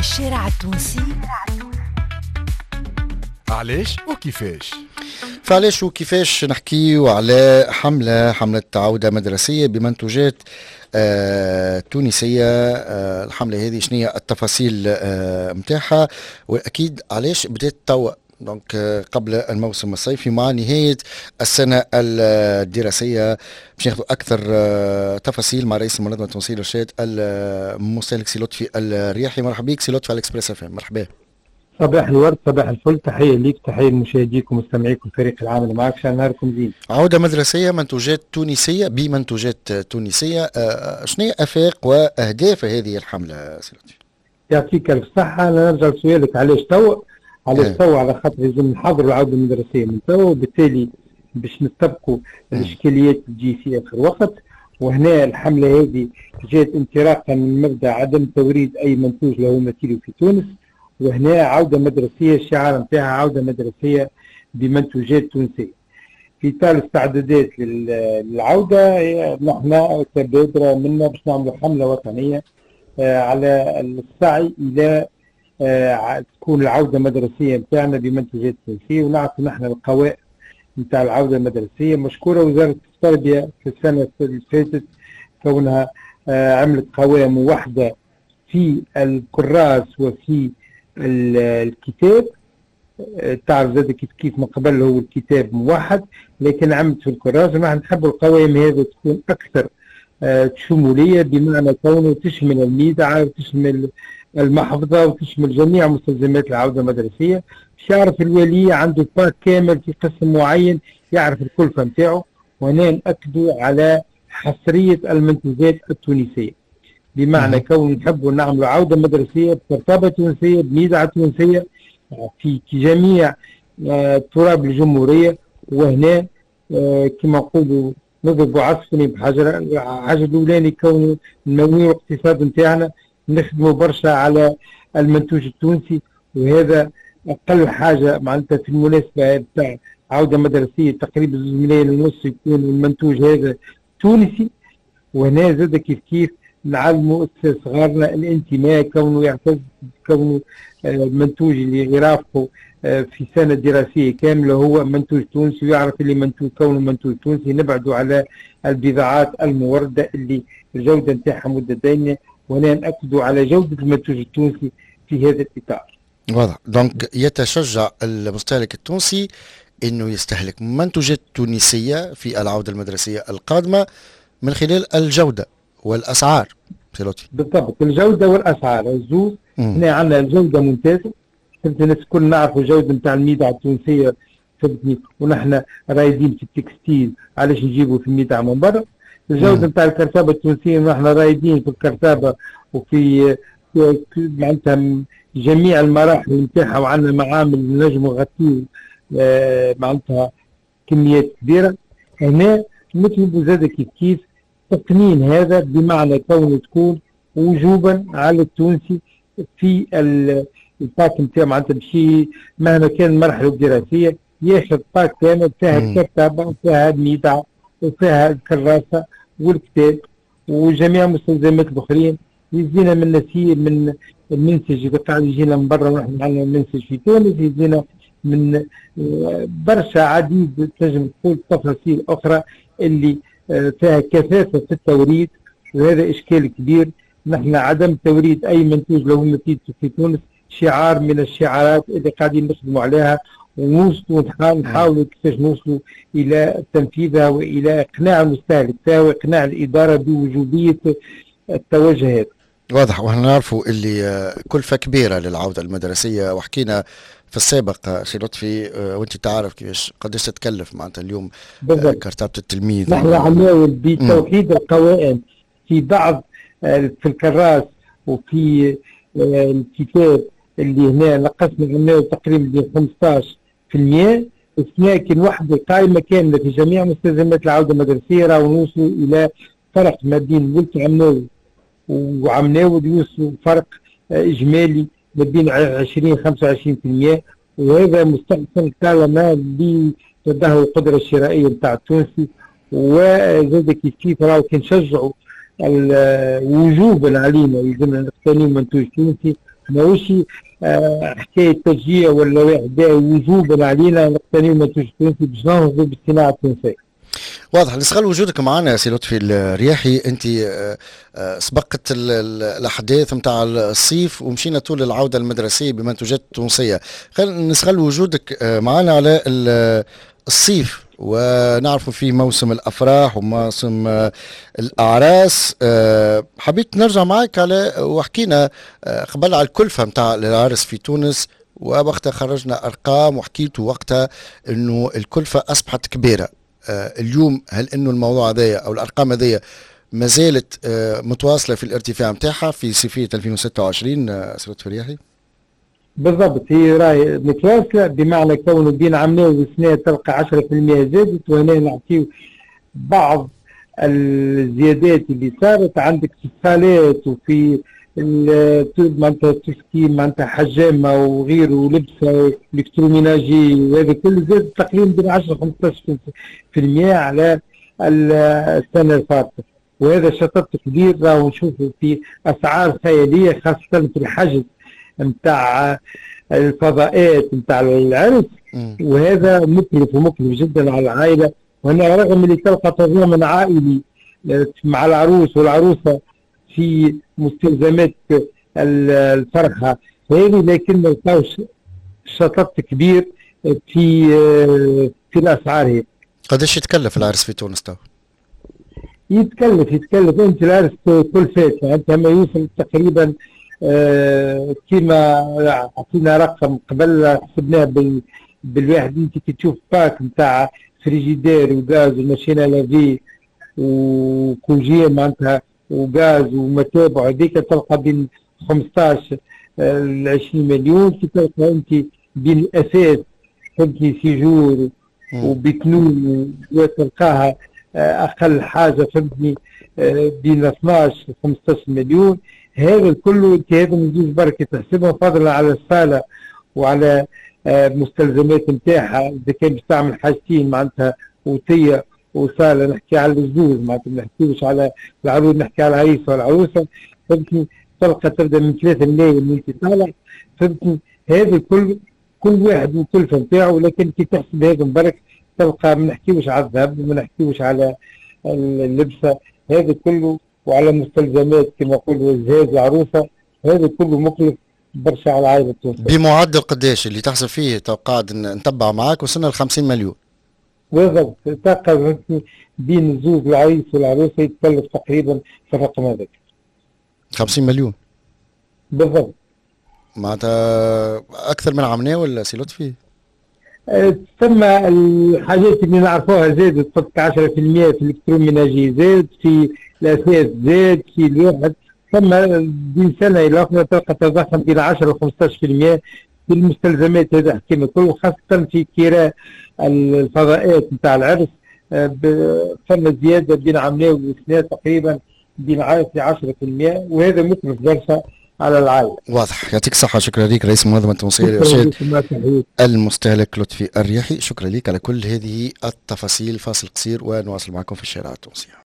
الشارع التونسي علاش وكيفاش؟ فعلاش وكيفاش نحكيو على حملة عودة مدرسية بمنتوجات تونسية. الحملة هذه شنية التفاصيل متاعها، وأكيد علاش بدأت توا دونك قبل الموسم الصيفي مع نهاية السنة الدراسية. باش ناخذ أكثر تفاصيل مع رئيس المنظمة التونسية للإرشاد المستهلك سي لطفي الرياحي. مرحبا بك سي لطفي على الإكسبريس FM. مرحبا. صباح الورد، صباح الفل، تحية ليك، تحية لمشاهديكم ومستمعيكم فريق العمل معك. شان نهاركم زين. عودة مدرسية، منتوجات تونسية بمنتوجات تونسية. شنو أفاق وأهداف هذه الحملة سي لطفي؟ يعطيك الف صحة. أنا نرجع لسؤالك علاش توا؟ على خاطر لازم نحضروا العودة المدرسية من توا، وبالتالي باش نستبقوا الإشكاليات اللي تجي في آخر وقت. وهنا الحملة هذه جات انطلاقا من مبدأ عدم توريد أي منتوج له مثيل في تونس، وهنا عودة مدرسية، الشعار نتاعها عودة مدرسية بمنتوجات تونسية. في إطار الاستعدادات للعودة نحن كبادرة منا باش نعملوا حملة وطنية على السعي إلى تكون العودة المدرسية نتاعنا بمنتوجات تونسية، ونعطي نحن القوائم نتاع العودة المدرسية. مشكورة وزارة التربية في السنة اللي فاتت كونها عملت قوائم موحدة في الكراس وفي الكتاب. تعرف زاد كيف من قبل هو الكتاب موحد، لكن عملت في الكراس، ونحن نحب القوائم هذه تكون أكثر شمولية، بمعنى كونه تشمل الميدعة وتشمل المحفظة وتشمل جميع مستلزمات العودة المدرسية. باش يعرف الولي عنده باك كامل في قسم معين، يعرف الكلفة نتاعو. وهنا نأكدوا على حصرية المنتوجات التونسية، بمعنى كون نحبوا نعملوا عودة مدرسية بكرتابة تونسية بميدعة تونسية في جميع تراب الجمهورية. وهنا كما نقولوا نضربوا عصفورين بحجر. الحاجة الأولاني كونه نمويو الاقتصاد نتاعنا، نخدموا برشا على المنتوج التونسي، وهذا أقل حاجة معناتها في المناسبة بتاع عودة مدرسية تقريبا 2.5 مليون يكون المنتوج هذا تونسي. وهنا زاد كيف نعلموا صغارنا الانتماء، كونه يعتز كونه المنتوج اللي يرافقه في سنة دراسية كاملة هو منتوج تونسي، ويعرف اللي منتوج كونه منتوج تونسي. نبعدوا على البضاعات الموردة اللي الجودة نتاعها متدنية، وهنا نأكدوا على جودة المنتوج التونسي في هذا الإطار. واضح. دونك يتشجع المستهلك التونسي انه يستهلك منتوجات تونسية في العودة المدرسية القادمة من خلال الجودة والأسعار. بالضبط، الجودة والأسعار الزوز. هنا عندنا الجودة ممتازة، الناس الكل نعرفوا الجودة نتاع الميدعة التونسية فهمتني، ونحن رايدين في التكستيل علاش نجيبوا في الميدعة من برا. الجودة نتاع الكرتابة التونسية ونحن رايدين في الكرتابة وفي معناتها جميع المراحل نتاعها، وعندنا معامل نجموا نغطيو معناتها كميات كبيرة. هنا نطلبوا زاد كيف تقنين هذا، بمعنى كونه تكون وجوبا على التونسي في الباك نتاع معناتها بشي مهما كان المرحله الدراسيه ياخذ باك كامل فيها الكتابه وفيها الميدعه وفيها الكراسه والكتاب وجميع المستلزمات الاخرين. يزينا من نسير من المنسج اللي قاعد يجينا من برا، ونحن عندنا منسج في تونس، يزينا من برشا عديد تنجم تقول تفاصيل اخرى اللي فيها كثافه في التوريد، وهذا اشكال كبير. نحن عدم توريد اي منتوج له مثيل في تونس شعار من الشعارات اللي قاعدين نخدموا عليها، ونوصلوا نحاولوا كيفاش نوصلوا الى تنفيذها والى اقناع المستهلك واقناع الاداره بوجوبيه التوجه هذا. واضح. ونحن نعرفوا اللي كلفة كبيرة للعودة المدرسية، وحكينا في السابق سي لطفي وانت تعرف كيفاش قداش تتكلف معناتها اليوم كرتابة التلميذ. نحن عماول بتوحيد القوائم في بعض في الكراس وفي الكتاب اللي هنا نقصنا عماول تقريبا 15%، لكن وحده قائمة كاملة في جميع مستلزمات العودة المدرسية راهو نوصلوا إلى فرق ما بين ولد عماول وعمناول، يوصلوا فرق إجمالي ما بين 20-25%، وهذا مستحسن طالما اللي تدهور القدرة الشرائية نتاع التونسي. وزاد كيف راهو كنشجعوا وجوبا علينا يلزمنا نقتني منتوج تونسي، ماهوش حكايه تشجيع ولا واحد وجوبا علينا نقتنيو منتوج تونسي باش ننهضوا بالصناعه التونسيه. واضح. نستغل وجودك معنا يا سي لطفي الرياحي، انت سبقت الاحداث نتاع الصيف ومشينا طول العوده المدرسيه بمنتوجات تونسيه. خلينا نستغل وجودك معنا على الصيف، ونعرف في موسم الافراح وموسم الاعراس. حبيت نرجع معك على وحكينا قبل على الكلفه نتاع العرس في تونس، ووقتها خرجنا ارقام وحكيتوا وقتها انه الكلفه اصبحت كبيره. اليوم هل انه الموضوع هذايا او الارقام هذيا ما زالت متواصله في الارتفاع نتاعها في صيفيه 2026 سي لطفي الرياحي؟ بالضبط، هي راهي متواصله، بمعنى كونه بين عامين وسنه تلقى 10% زادت، وهنا نعطيو بعض الزيادات اللي صارت عندك في الصالات وفي معناتها تسكي معناتها حجامه وغيره ولبسه الكتروميناجي، وهذا كله زاد تقريبا بين 10 15% على السنه الفاتت، وهذا شطط كبير راهو نشوفه في اسعار خياليه، خاصه في الحجز نتاع الفضاءات نتاع العرس، وهذا مكلف ومكلف جدا على العائله. وهنا رغم اللي تلقى تضامن عائلي مع العروس والعروسه في مستلزمات الفرحه هذه، لكن ما لقاوش شطط كبير في الاسعار هذه. قداش يتكلف العرس في تونس تو؟ يتكلف انت العرس كلفات، انت ما يوصل تقريبا كيما عطينا رقم قبل حسبناه بالواحد. انت كي تشوف باك نتاع فريجيدير وغاز وماشينه لافي وكوجيه معناتها وغاز ومتابع، هذيك تلقى بين 15 ل 20 مليون. كي تلقى انت بين الاساس فهمتني سيجور وبكنون وتلقاها اقل حاجه فهمتني بين 12 ل 15 مليون. هذا كله انت هذا من زوج بركه تحسبها فضلا على الصاله وعلى مستلزمات نتاعها. اذا كان باش تعمل حاجتين معناتها اوتيه وصاله، نحكي على الزوج معناتها ما نحكيوش على العروس، نحكي على العريس والعروسه فهمتني، تلقى تبدا من 3 ملايين من انت طالع فهمتني. هذا كل واحد والكلفه نتاعو، لكن كي تحسب هذا مبارك تلقى ما نحكيوش على الذهب وما نحكيوش على اللبسه، هذا كله وعلى مستلزمات كما نقولوا الجهاز العروسه، هذا كله مكلف برشا على العائله التونسيه. بمعدل قداش اللي تحسب فيه؟ قاعد نتبع معاك وصلنا ل 50 مليون. بالضبط، تلقى بين الزوج العريس والعروسه يتكلف تقريبا في الرقم هذاك 50 مليون بالضبط. معناتها اكثر من عمناه ولا سي لطفي؟ ثم الحاجات اللي نعرفوها زادت فقط 10% في الالكتروميناجي، زاد في الاساس، زاد في الواحد. ثم بين سنه الى اخرى تلقى تضخم بين 10 و 15% في المستلزمات. هذا حكينا كله، خاصه في كراء الفضاءات نتاع العرس. ثم زياده بين عامين وسنه تقريبا بين 10%، وهذا مكلف برشا على العائله. واضح. يعطيك الصحة. شكرا لك رئيس منظمة التونسية للإرشاد المستهلك لطفي الرياحي. شكرا لك على كل هذه التفاصيل. فاصل قصير ونواصل معكم في الشارع التونسي.